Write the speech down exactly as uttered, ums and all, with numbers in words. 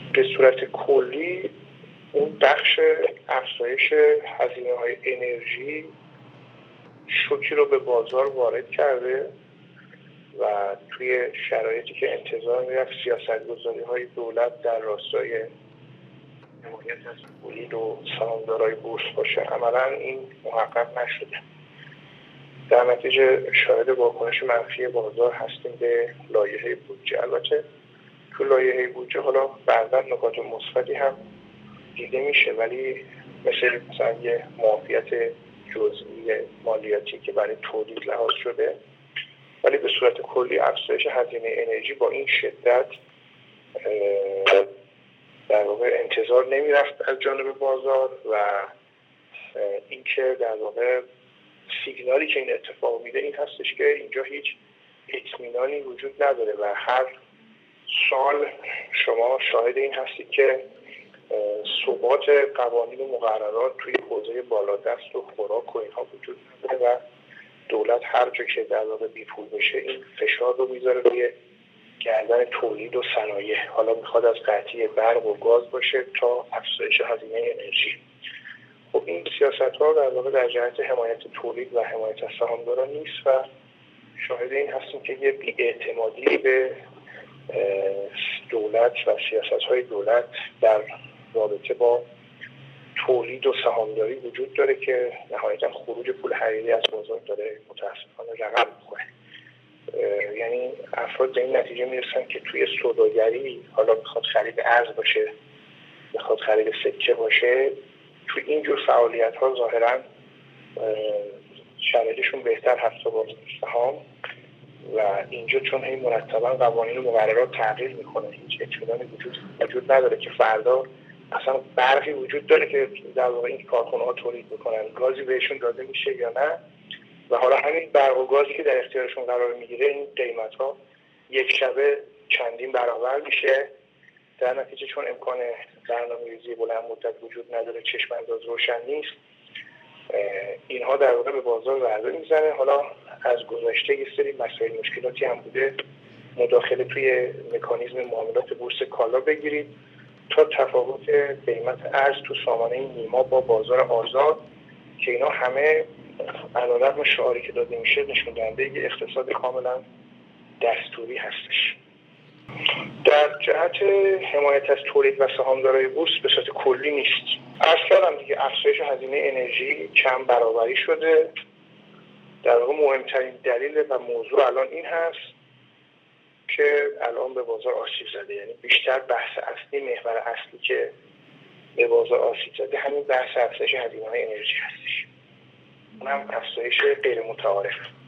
به صورت کلی اون بخش افزایش هزینه‌های انرژی شوکی رو به بازار وارد کرده و توی شرایطی که انتظار میرفت سیاست‌گذاری‌های دولت در راستای حمایت از تولید و سهامدارای بورس باشه، عملاً این محقق نشده. در نتیجه شاهد واکنش منفی بازار هستیم به لایحه بودجه. البته تو لایحه بودجه حالا بعضا نکات مثبتی هم دیده میشه، ولی مثل مثلا یه معافیت جزئی مالیاتی که برای تولید لحاظ شده، ولی به صورت کلی افزایش هزینه انرژی با این شدت در واقع انتظار نمیرفت از جانب بازار و اینکه در واقع سیگنالی که این اتفاق میده این هستش که اینجا هیچ اطمینانی وجود نداره و هر سال شما شاهد این هستید که ثبات قوانین و مقررات توی حوزه بالادست و خوراک و اینها وجود نداره و دولت هر جا که در واقع بیپول بشه این فشار رو میذاره روی گردن تولید و صنایع. حالا میخواد از قطعی برق و گاز باشه تا افزایش هزینه انرژی. خب این سیاست‌ها در واقع در جهت حمایت تولید و حمایت از سهامداران نیست و شاهد این هستیم که یه بی‌اعتمادی به دولت و سیاست‌های دولت در رابطه با تولید و سهامداری وجود داره که نهایتاً خروج پول حقیقی از بازار داره متأسفانه رقم می‌خوره. یعنی افراد به این نتیجه میرسن که توی سوداگری، حالا میخواد خرید ارز باشه، میخواد خرید سکه باشه، توی اینجور فعالیت ها ظاهراً شرایطشون بهتر هست با سهام و اینجا چون هی مرتباً قوانین و مقررات تغییر میکنه، هیچ اطمینانی وجود وجود نداره که فردا اصلا برقی وجود داره که در واقع این کارخونه ها تولید میکنن، گازی بهشون داده میشه یا نه، و حالا همین برق و گازی که در اختیارشون قرار میگیره این قیمت ها یک شبه چندین برابر میشه. در نتیجه چون امکان برنامه‌ریزی بلند مدت وجود نداره، چشم انداز روشن نیست، اینها در واقع به بازار ضربه میزنه. حالا از گذشته یه سری مسائل مشکلاتی هم بوده، مداخله توی مکانیزم معاملات بورس کالا بگیرید تا تفاوت قیمت ارز تو سامانه نیما با بازار آزاد که اینا همه علیرغم شعاری که داده میشه نشون دهنده یه اقتصاد کاملا دستوری هستش. در جهت حمایت از تولید و سهامدارای بورس به صورت کلی نیست. اصلا هم دیگه افزایش هزینه انرژی چند برابری شده. در واقع مهمترین دلیل و موضوع الان این هست که الان به بازار آسیب زده، یعنی بیشتر بحث اصلی، محور اصلی که به بازار آسیب زده همین بحث افزایش هزینه انرژی هستش. اونم افزایش غیر متعارف.